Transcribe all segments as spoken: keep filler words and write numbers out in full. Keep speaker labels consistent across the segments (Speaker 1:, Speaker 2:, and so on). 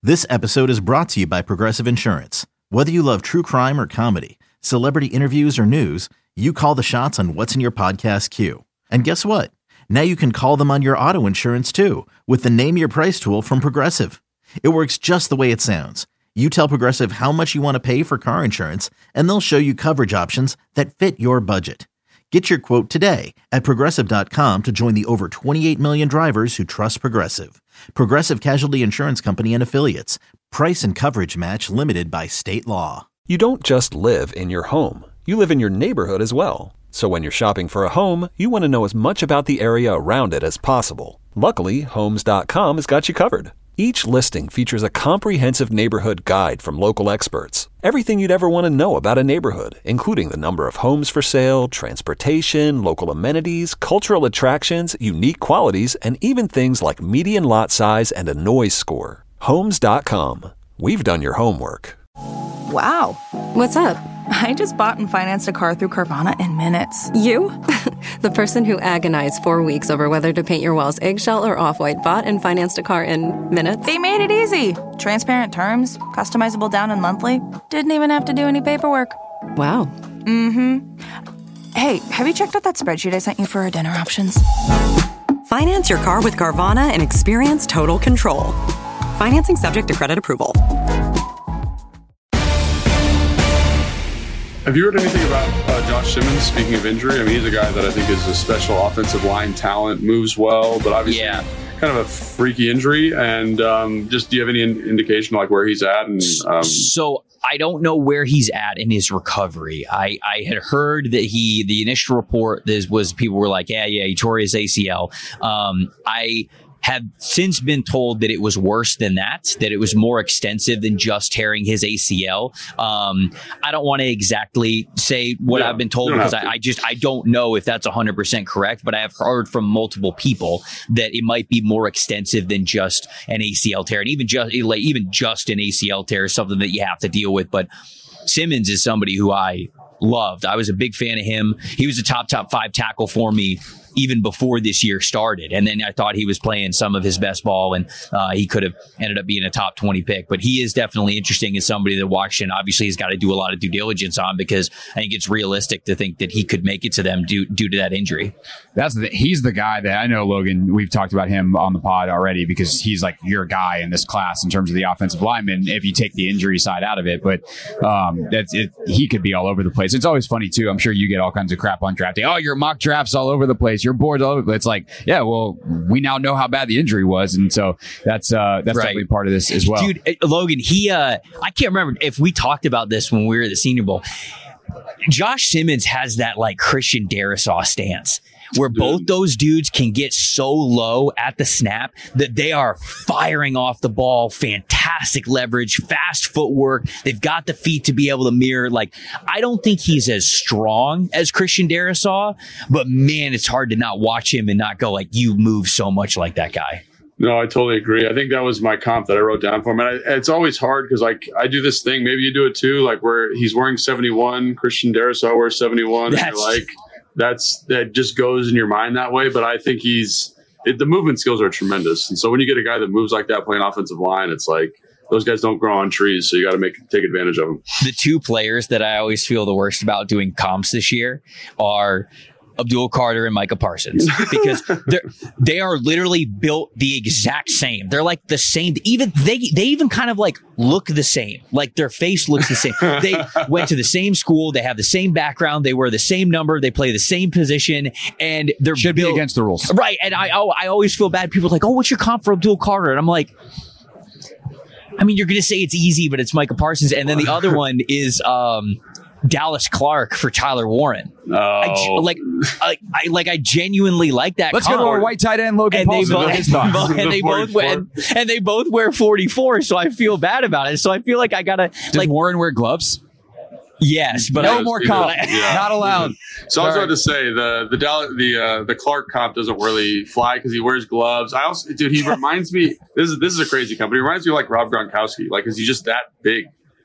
Speaker 1: This episode is brought to you by Progressive Insurance. Whether you love true crime or comedy, celebrity interviews or news, you call the shots on what's in your podcast queue. And guess what? Now you can call them on your auto insurance too with the Name Your Price tool from Progressive. It works just the way it sounds. You tell Progressive how much you want to pay for car insurance, and they'll show you coverage options that fit your budget. Get your quote today at Progressive dot com to join the over twenty-eight million drivers who trust Progressive. Progressive Casualty Insurance Company and Affiliates. Price and coverage match limited by state law.
Speaker 2: You don't just live in your home. You live in your neighborhood as well. So when you're shopping for a home, you want to know as much about the area around it as possible. Luckily, Homes dot com has got you covered. Each listing features a comprehensive neighborhood guide from local experts. Everything you'd ever want to know about a neighborhood, including the number of homes for sale, transportation, local amenities, cultural attractions, unique qualities, and even things like median lot size and a noise score. Homes dot com. We've done your homework.
Speaker 3: Wow.
Speaker 4: What's up?
Speaker 3: I just bought and financed a car through Carvana in minutes.
Speaker 4: You? The person who agonized four weeks over whether to paint your walls eggshell or off-white bought and financed a car in minutes?
Speaker 3: They made it easy. Transparent terms, customizable down and monthly. Didn't even have to do any paperwork.
Speaker 4: Wow.
Speaker 3: Mm-hmm. Hey, have you checked out that spreadsheet I sent you for our dinner options?
Speaker 5: Finance your car with Carvana and experience total control. Financing subject to credit approval.
Speaker 6: Have you heard anything about uh, Josh Simmons, speaking of injury? I mean, he's a guy that I think is a special offensive line talent, moves well, but obviously yeah. kind of a freaky injury. And um, just do you have any in- indication like where he's at? And um...
Speaker 7: So I don't know where he's at in his recovery. I, I had heard that he, the initial report is, was people were like, yeah, yeah, he tore his A C L. Um, I... have since been told that it was worse than that, that it was more extensive than just tearing his A C L. Um, I don't want to exactly say what yeah, I've been told because I, I just, I don't know if that's one hundred percent correct, but I have heard from multiple people that it might be more extensive than just an A C L tear. And even just, like, even just an A C L tear is something that you have to deal with. But Simmons is somebody who I loved. I was a big fan of him. He was a top, top five tackle for me even before this year started. And then I thought he was playing some of his best ball, and uh, he could have ended up being a top twenty pick. But he is definitely interesting as somebody that Washington obviously has got to do a lot of due diligence on, because I think it's realistic to think that he could make it to them due, due to that injury.
Speaker 8: That's the, he's the guy that I know, Logan, we've talked about him on the pod already, because he's like your guy in this class in terms of the offensive lineman, if you take the injury side out of it. But um, that's it, he could be all over the place. It's always funny, too. I'm sure you get all kinds of crap on draft day. Oh, your mock drafts all over the place. Your board's all over the place. It's like, yeah, well, we now know how bad the injury was. And so that's uh, that's right. Definitely part of this as well.
Speaker 7: Dude, Logan, he, uh, I can't remember if we talked about this when we were at the Senior Bowl. Josh Simmons has that like Christian Darrisaw stance, where both those dudes can get so low at the snap that they are firing off the ball, fantastic leverage, fast footwork. They've got the feet to be able to mirror. Like, I don't think he's as strong as Christian Darrisaw, but man, it's hard to not watch him and not go like, you move so much like that guy.
Speaker 6: No, I totally agree. I think that was my comp that I wrote down for him. And I, it's always hard because like I do this thing, maybe you do it too, like where he's wearing seventy-one, Christian Darrisaw wears seventy-one, and you're like, that's that just goes in your mind that way. But I think he's it, the movement skills are tremendous, and so when you get a guy that moves like that playing offensive line, it's like those guys don't grow on trees, so you got to make take advantage of them.
Speaker 7: The two players that I always feel the worst about doing comps this year are Abdul Carter and Micah Parsons, because they're they are literally built the exact same. They're like the same. Even they they even kind of like look the same. Like their face looks the same. They went to the same school. They have the same background. They wear the same number. They play the same position, and they're
Speaker 8: should built, be against the rules,
Speaker 7: right? And I I always feel bad. People are like, oh, what's your comp for Abdul Carter? And I'm like, I mean, you're gonna say it's easy, but it's Micah Parsons, and then the other one is um. Dallas Clark for Tyler Warren.
Speaker 6: Oh.
Speaker 7: I, like, I, I like I genuinely like that.
Speaker 8: Let's
Speaker 7: comp.
Speaker 8: go to our white tight end Logan
Speaker 7: and
Speaker 8: Paulson.
Speaker 7: They both, and, and they both wear, and, and they both wear forty-four, so I feel bad about it. So I feel like I gotta.
Speaker 8: Does
Speaker 7: like
Speaker 8: Warren wear gloves?
Speaker 7: Yes, but
Speaker 8: no
Speaker 7: I,
Speaker 8: more comp. Yeah. Not allowed.
Speaker 6: So I was about to say the the Dallas, the uh, the Clark comp doesn't really fly because he wears gloves. I also, dude, he reminds me. This is this is a crazy company. He reminds me of like Rob Gronkowski, like, is he just that big?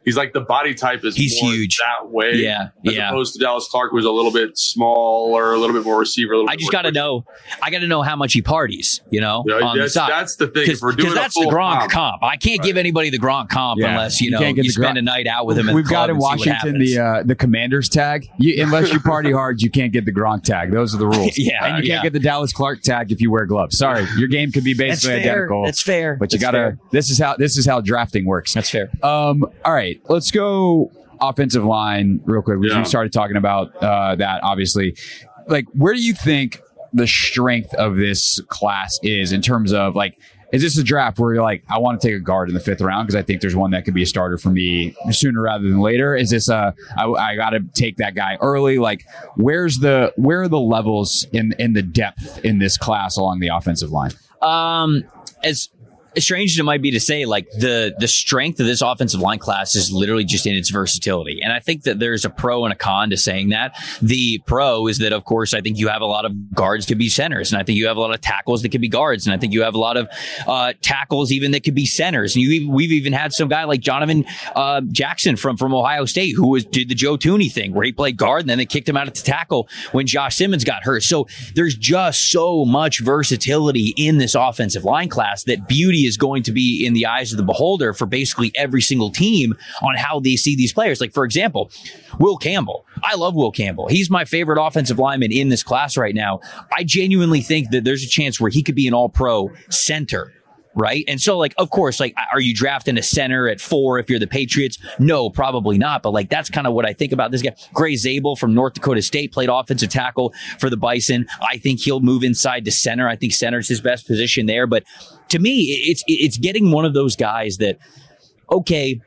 Speaker 6: he's like the body type is
Speaker 7: he's
Speaker 6: more
Speaker 7: huge
Speaker 6: that way.
Speaker 7: Yeah,
Speaker 6: as
Speaker 7: yeah.
Speaker 6: opposed to Dallas Clark, who's a little bit small or a little bit more receiver. A little
Speaker 7: I
Speaker 6: bit
Speaker 7: just
Speaker 6: got
Speaker 7: to know. I got to know how much he parties. You know,
Speaker 6: yeah,
Speaker 7: on
Speaker 6: that's,
Speaker 7: the side.
Speaker 6: That's the thing. If we're doing
Speaker 7: that's
Speaker 6: a full
Speaker 7: the Gronk
Speaker 6: comp,
Speaker 7: comp. I can't
Speaker 6: right.
Speaker 7: give anybody the Gronk comp
Speaker 8: Yeah.
Speaker 7: unless you,
Speaker 8: You
Speaker 7: know
Speaker 8: can't get
Speaker 7: you
Speaker 8: the
Speaker 7: spend
Speaker 8: Gronk-
Speaker 7: a night out with him. At
Speaker 8: We've
Speaker 7: the club
Speaker 8: got in
Speaker 7: and see what
Speaker 8: Washington
Speaker 7: happens.
Speaker 8: the uh, the Commanders tag. You, unless you party hard, you can't get the Gronk tag. Those are the rules.
Speaker 7: Yeah,
Speaker 8: and you
Speaker 7: yeah.
Speaker 8: can't get the Dallas Clark tag if you wear gloves. Sorry, your game could be
Speaker 7: That's
Speaker 8: basically
Speaker 7: fair.
Speaker 8: identical.
Speaker 7: That's fair.
Speaker 8: But you
Speaker 7: That's
Speaker 8: gotta.
Speaker 7: fair.
Speaker 8: This is how this is how drafting works.
Speaker 7: That's fair.
Speaker 8: Um. All right, let's go offensive line real quick. We
Speaker 6: Yeah.
Speaker 8: started talking about uh, that. Obviously, like where do you think the strength of this class is in terms of like? Is this a draft where you're like, I want to take a guard in the fifth round because I think there's one that could be a starter for me sooner rather than later? Is this a I, I got to take that guy early? Like, where's the where are the levels in in the depth in this class along the offensive line?
Speaker 7: Um, as as strange as it might be to say, like the the strength of this offensive line class is literally just in its versatility. And I think that there's a pro and a con to saying that. The pro is that, of course, I think you have a lot of guards could be centers, and I think you have a lot of tackles that could be guards, and I think you have a lot of uh, tackles even that could be centers. And you, we've even had some guy like Jonathan uh, Jackson from from Ohio State who was did the Joe Thuney thing where he played guard and then they kicked him out at the tackle when Josh Simmons got hurt. So there's just so much versatility in this offensive line class that beauty is going to be in the eyes of the beholder for basically every single team on how they see these players. Like, for example, Will Campbell. I love Will Campbell. He's my favorite offensive lineman in this class right now. I genuinely think that there's a chance where he could be an all-pro center. Right. And so, like, of course, like, are you drafting a center at four if you're the Patriots? No, probably not. But like, that's kind of what I think about this guy. Gray Zabel from North Dakota State played offensive tackle for the Bison. I think he'll move inside to center. I think center's his best position there. But to me, it's it's getting one of those guys that, okay,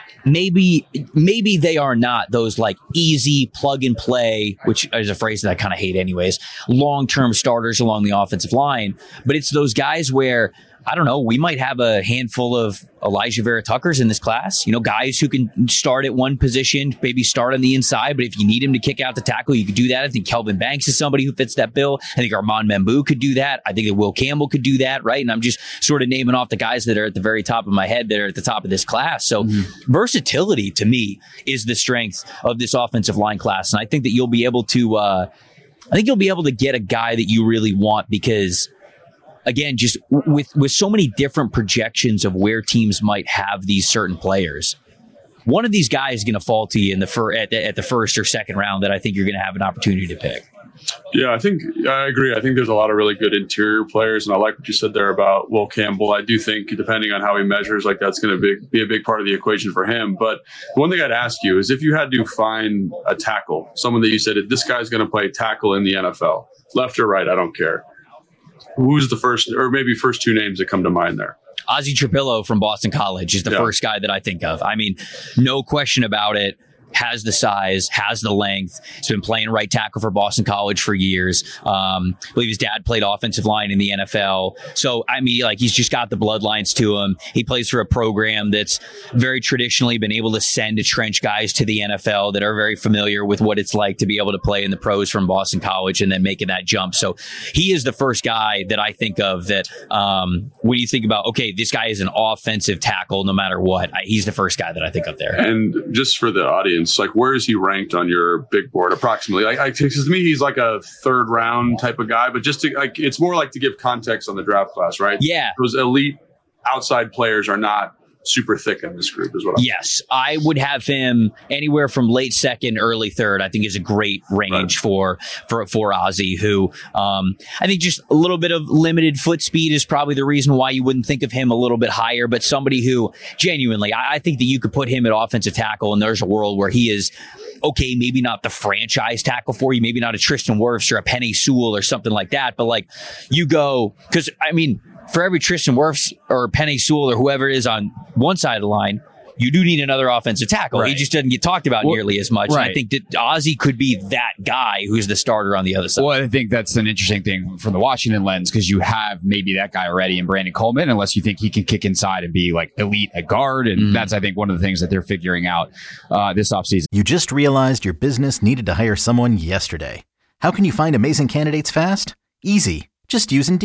Speaker 7: maybe maybe they are not those like easy plug and play, which is a phrase that I kind of hate anyways, long-term starters along the offensive line. But it's those guys where, I don't know, we might have a handful of Elijah Vera Tuckers in this class, you know, guys who can start at one position, maybe start on the inside, but if you need him to kick out the tackle, you could do that. I think Kelvin Banks is somebody who fits that bill. I think Armand Membou could do that. I think that Will Campbell could do that, right? And I'm just sort of naming off the guys that are at the very top of my head that are at the top of this class. So mm-hmm. versatility to me is the strength of this offensive line class. And I think that you'll be able to, uh, I think you'll be able to get a guy that you really want because, again, just with, with so many different projections of where teams might have these certain players, one of these guys is going to fall to you in the fir- at, the, at the first or second round that I think you're going to have an opportunity to pick.
Speaker 6: Yeah, I think I agree. I think there's a lot of really good interior players, and I like what you said there about Will Campbell. I do think, depending on how he measures, like that's going to be, be a big part of the equation for him. But the one thing I'd ask you is if you had to find a tackle, someone that you said, this guy's going to play tackle in the N F L, left or right, I don't care. Who's the first, or maybe first two names that come to mind there?
Speaker 7: Ozzie Trapillo from Boston College is the yeah. first guy that I think of. I mean, no question about it. Has the size, has the length. He's been playing right tackle for Boston College for years. Um, I believe his dad played offensive line in the N F L. So, I mean, like, he's just got the bloodlines to him. He plays for a program that's very traditionally been able to send trench guys to the N F L that are very familiar with what it's like to be able to play in the pros from Boston College and then making that jump. So he is the first guy that I think of that um, when you think about, okay, this guy is an offensive tackle no matter what. I, he's the first guy that I think of there.
Speaker 6: And just for the audience, like, where is he ranked on your big board approximately? Like, I, to me, he's like a third round type of guy, but just to, like, it's more like to give context on the draft class, right?
Speaker 7: Yeah.
Speaker 6: Those elite outside players are not super thick in this group, is what I'm
Speaker 7: Yes, I would have him anywhere from late second, early third. I think is a great range right. for for for Ozzie, who um, I think just a little bit of limited foot speed is probably the reason why you wouldn't think of him a little bit higher. But somebody who genuinely, I, I think that you could put him at offensive tackle, and there's a world where he is. Okay, maybe not the franchise tackle for you, maybe not a Tristan Wirfs or a Penei Sewell or something like that, but like you go, because I mean, for every Tristan Wirfs or Penei Sewell or whoever it is on one side of the line, you do need another offensive tackle. Right. He just doesn't get talked about well, nearly as much. Right. And I think that Ozzie could be that guy who's the starter on the other side.
Speaker 8: Well, I think that's an interesting thing from the Washington lens because you have maybe that guy already in Brandon Coleman, unless you think he can kick inside and be like elite at guard. And mm-hmm. that's, I think, one of the things that they're figuring out uh, this offseason.
Speaker 1: You just realized your business needed to hire someone yesterday. How can you find amazing candidates fast? Easy. Just use Indeed.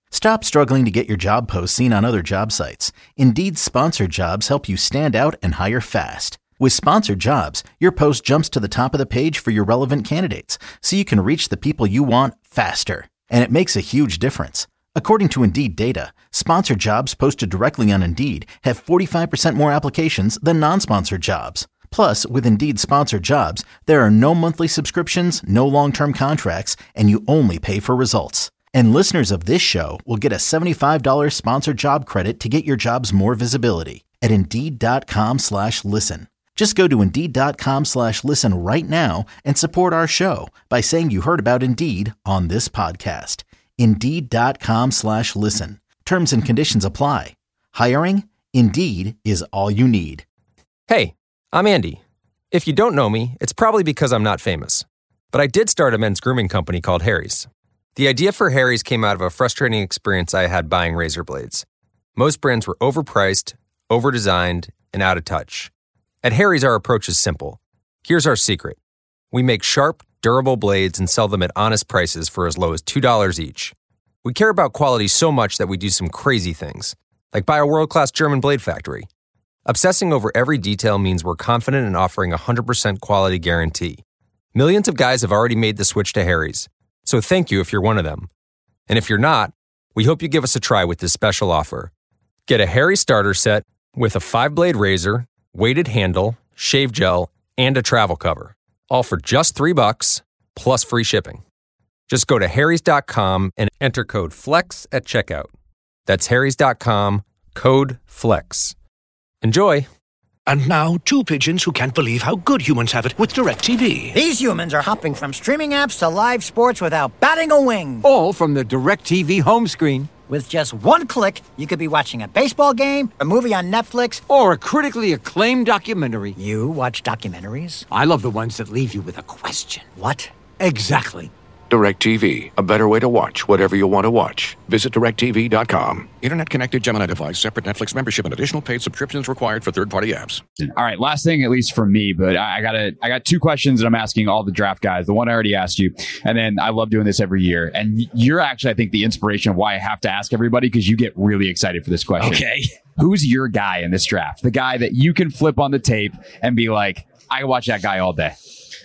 Speaker 1: Stop struggling to get your job posts seen on other job sites. Indeed's sponsored jobs help you stand out and hire fast. With sponsored jobs, your post jumps to the top of the page for your relevant candidates, so you can reach the people you want faster. And it makes a huge difference. According to Indeed data, sponsored jobs posted directly on Indeed have forty-five percent more applications than non-sponsored jobs. Plus, with Indeed sponsored jobs, there are no monthly subscriptions, no long-term contracts, and you only pay for results. And listeners of this show will get a seventy-five dollars sponsored job credit to get your jobs more visibility at Indeed.com slash listen. Just go to Indeed.com slash listen right now and support our show by saying you heard about Indeed on this podcast. Indeed.com slash listen. Terms and conditions apply. Hiring? Indeed is all you need.
Speaker 9: Hey, I'm Andy. If you don't know me, it's probably because I'm not famous. But I did start a men's grooming company called Harry's. The idea for Harry's came out of a frustrating experience I had buying razor blades. Most brands were overpriced, overdesigned, and out of touch. At Harry's, our approach is simple. Here's our secret. We make sharp, durable blades and sell them at honest prices for as low as two dollars each. We care about quality so much that we do some crazy things, like buy a world-class German blade factory. Obsessing over every detail means we're confident in offering a one hundred percent quality guarantee. Millions of guys have already made the switch to Harry's, so thank you if you're one of them. And if you're not, we hope you give us a try with this special offer. Get a Harry's starter set with a five-blade razor, weighted handle, shave gel, and a travel cover. All for just three bucks, plus free shipping. Just go to harrys dot com and enter code FLEX at checkout. That's harrys dot com, code FLEX. Enjoy!
Speaker 10: And now, two pigeons who can't believe how good humans have it with DirecTV.
Speaker 11: These humans are hopping from streaming apps to live sports without batting a wing.
Speaker 12: All from the DirecTV home screen.
Speaker 11: With just one click, you could be watching a baseball game, a movie on Netflix,
Speaker 12: or a critically acclaimed documentary.
Speaker 11: You watch documentaries?
Speaker 12: I love the ones that leave you with a question.
Speaker 11: What?
Speaker 12: Exactly.
Speaker 10: DirecTV, a better way to watch whatever you want to watch. Visit direct T V dot com. Internet connected Gemini device, separate Netflix membership, and additional paid subscriptions required for third-party apps.
Speaker 8: All right, last thing, at least for me, but I, I got a, I got two questions that I'm asking all the draft guys. The one I already asked you, and then I love doing this every year. And you're actually, I think, the inspiration of why I have to ask everybody, because you get really excited for this question.
Speaker 7: Okay.
Speaker 8: Who's your guy in this draft? The guy that you can flip on the tape and be like, I can watch that guy all day.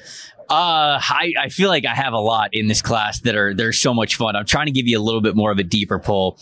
Speaker 7: Uh, I, I feel like I have a lot in this class that are they're so much fun. I'm trying to give you a little bit more of a deeper pull.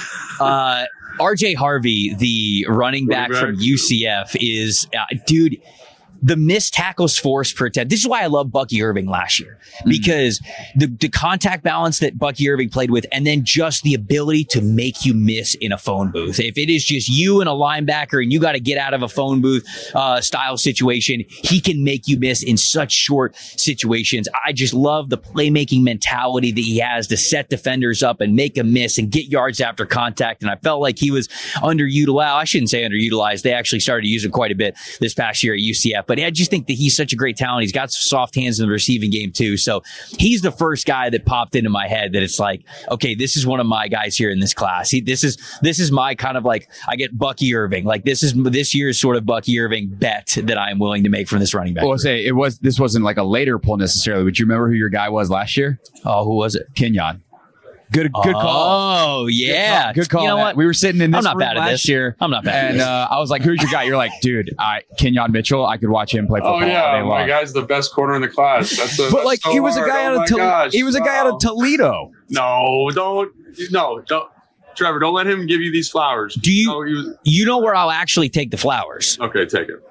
Speaker 7: Uh, R J Harvey, the running back, running back from U C F, is uh, dude. The missed tackles forced per attempt. This is why I love Bucky Irving last year, because mm-hmm. the, the contact balance that Bucky Irving played with, and then just the ability to make you miss in a phone booth. If it is just you and a linebacker and you got to get out of a phone booth uh, style situation, he can make you miss in such short situations. I just love the playmaking mentality that he has to set defenders up and make a miss and get yards after contact. And I felt like he was underutilized. I shouldn't say underutilized. They actually started to use him quite a bit this past year at U C F. But I just think that he's such a great talent. He's got soft hands in the receiving game too. So he's the first guy that popped into my head that it's like, okay, this is one of my guys here in this class. He, this is this is my kind of like, I get Bucky Irving. Like this is this year's sort of Bucky Irving bet that I am willing to make from this running back.
Speaker 8: Well, I'll say it was this wasn't like a later pull necessarily, but you remember who your guy was last year?
Speaker 7: Oh, who was it?
Speaker 8: Kenyon. Good, good call.
Speaker 7: Oh, yeah.
Speaker 8: Good call. Good call.
Speaker 7: You know what?
Speaker 8: We were sitting in this
Speaker 7: I'm not
Speaker 8: room
Speaker 7: bad at
Speaker 8: last
Speaker 7: this.
Speaker 8: year.
Speaker 7: I'm not bad
Speaker 8: and,
Speaker 7: at this.
Speaker 8: uh, I was like, who's your guy? You're like, dude, I, Kenyon Mitchell. I could watch him play football.
Speaker 6: Oh, yeah.
Speaker 8: All day
Speaker 6: My
Speaker 8: long.
Speaker 6: guy's the best corner in the class. That's a,
Speaker 8: but,
Speaker 6: that's
Speaker 8: like,
Speaker 6: so
Speaker 8: he was
Speaker 6: hard.
Speaker 8: a guy
Speaker 6: oh
Speaker 8: out of
Speaker 6: Toledo.
Speaker 8: He was a guy
Speaker 6: wow.
Speaker 8: out of Toledo.
Speaker 6: No, don't. No, don't. Trevor, don't let him give you these flowers.
Speaker 7: Do you,
Speaker 6: no, was,
Speaker 7: you know where I'll actually take the flowers?
Speaker 6: Okay, take it.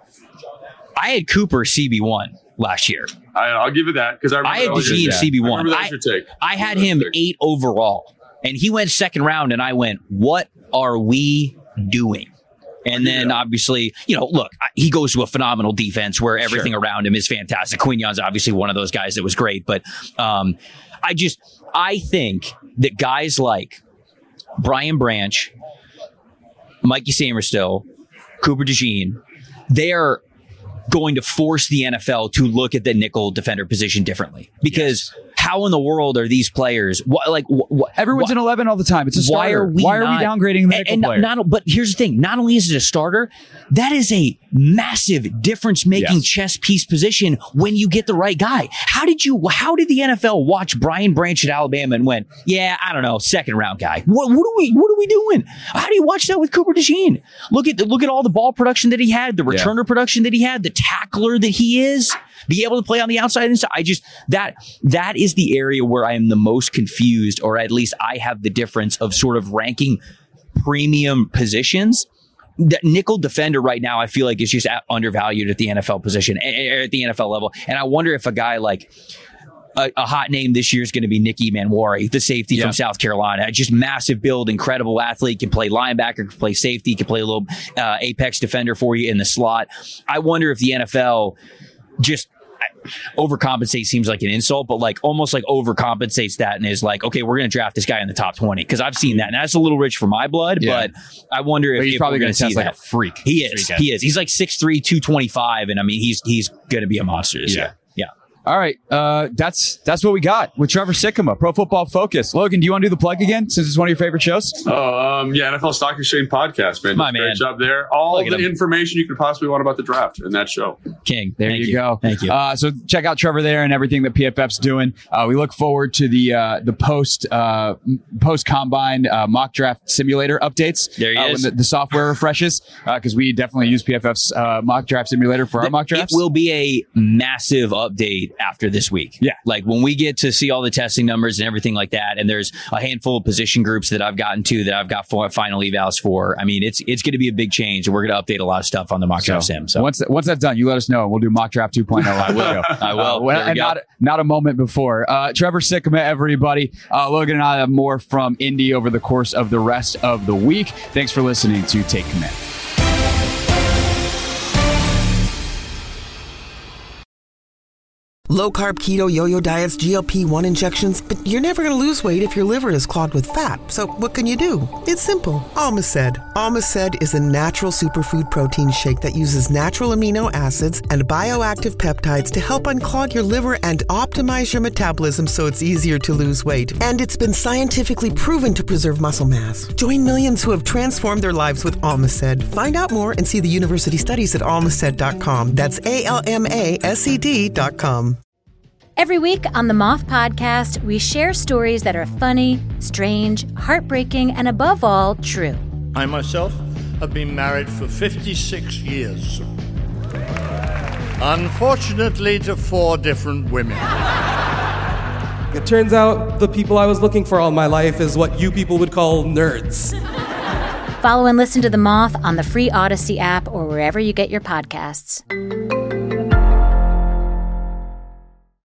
Speaker 7: I had Cooper C B one last year.
Speaker 6: I, I'll give you that because I,
Speaker 7: I had DeJean C B one.
Speaker 6: I, I,
Speaker 7: I had him eight overall. And he went second round, and I went, what are we doing? And then, yeah. obviously, you know, look, he goes to a phenomenal defense where everything sure. around him is fantastic. Quinyon's obviously one of those guys that was great. But um, I just, I think that guys like Brian Branch, Mikey Samerstill, Cooper DeJean, they're going to force the N F L to look at the nickel defender position differently. Because yes. how in the world are these players? What, like wh-
Speaker 8: everyone's
Speaker 7: wh-
Speaker 8: in eleven all the time. It's a starter.
Speaker 7: Why are we,
Speaker 8: why are
Speaker 7: not,
Speaker 8: we downgrading the nickel
Speaker 7: and,
Speaker 8: player?
Speaker 7: and not, but here's the thing: not only is it a starter, that is a massive difference-making
Speaker 8: Yes.
Speaker 7: chess piece position when you get the right guy. How did you? How did the N F L watch Brian Branch at Alabama and went, yeah, I don't know, second round guy? What, what are we? What are we doing? How do you watch that with Cooper DeJean? Look at look at all the ball production that he had, the returner
Speaker 8: Yeah.
Speaker 7: production that he had, the tackler that he is. Be able to play on the outside and inside. I just that that is the area where I am the most confused, or at least I have the difference of sort of ranking premium positions. That nickel defender right now, I feel like is just at, undervalued at the N F L position, at the N F L level. And I wonder if a guy like a, a hot name this year is going to be Nicky Manwari, the safety
Speaker 8: Yeah.
Speaker 7: from South Carolina. Just massive build, incredible athlete, can play linebacker, can play safety, can play a little uh, apex defender for you in the slot. I wonder if the N F L just overcompensate seems like an insult, but like almost like overcompensates that and is like, okay, we're going to draft this guy in the top twenty because I've seen that, and that's a little rich for my blood.
Speaker 8: Yeah.
Speaker 7: But I wonder if
Speaker 8: But he's
Speaker 7: if
Speaker 8: probably
Speaker 7: going
Speaker 8: going
Speaker 7: to
Speaker 8: to test
Speaker 7: see
Speaker 8: like
Speaker 7: that.
Speaker 8: a freak.
Speaker 7: He
Speaker 8: this
Speaker 7: is.
Speaker 8: weekend.
Speaker 7: He is. He's like six three, two twenty-five, and I mean, he's he's going to be a monster this
Speaker 8: Yeah.
Speaker 7: year. Yeah.
Speaker 8: All right, uh, that's that's what we got with Trevor Sikkema, Pro Football Focus. Logan, do you want to do the plug again since it's one of your favorite shows?
Speaker 6: Oh, um, yeah, N F L Stock Exchange podcast, man.
Speaker 7: My
Speaker 6: Great
Speaker 7: man.
Speaker 6: job there. All
Speaker 7: Look at
Speaker 6: the
Speaker 7: him.
Speaker 6: information you could possibly want about the draft in that show.
Speaker 7: King.
Speaker 8: There
Speaker 7: Thank
Speaker 8: you, go.
Speaker 7: Thank you.
Speaker 8: Uh, so check out Trevor there and everything that P F F's doing. Uh, we look forward to the uh, the post uh, post combine uh, mock draft simulator updates.
Speaker 7: There he
Speaker 8: uh,
Speaker 7: is.
Speaker 8: When the, the software refreshes, because we definitely use P F F's uh, mock draft simulator for our mock drafts.
Speaker 7: It will be a massive update after this week.
Speaker 8: Yeah.
Speaker 7: Like when we get to see all the testing numbers and everything like that, and there's a handful of position groups that I've gotten to that I've got for final evals for. I mean, it's it's going to be a big change, and we're going to update a lot of stuff on the mock draft sim. So
Speaker 8: once that, once that's done, you let us know, and we'll do mock draft two point oh.
Speaker 7: I will. I will.
Speaker 8: Uh, well,
Speaker 7: There we
Speaker 8: and
Speaker 7: go.
Speaker 8: not not a moment before. Uh, Trevor Sikkema, everybody. Uh, Logan and I have more from Indy over the course of the rest of the week. Thanks for listening to Take Command.
Speaker 13: Low carb keto yo-yo diets, G L P one injections, but you're never going to lose weight if your liver is clogged with fat. So what can you do? It's simple. Almaced. Almaced is a natural superfood protein shake that uses natural amino acids and bioactive peptides to help unclog your liver and optimize your metabolism so it's easier to lose weight. And it's been scientifically proven to preserve muscle mass. Join millions who have transformed their lives with Almaced. Find out more and see the university studies at almaced dot com. That's A L M A S E D dot com.
Speaker 14: Every week on the Moth Podcast, we share stories that are funny, strange, heartbreaking, and above all, true.
Speaker 15: I myself have been married for fifty-six years. Unfortunately, to four different women.
Speaker 16: It turns out the people I was looking for all my life is what you people would call nerds.
Speaker 14: Follow and listen to The Moth on the free Odyssey app or wherever you get your podcasts.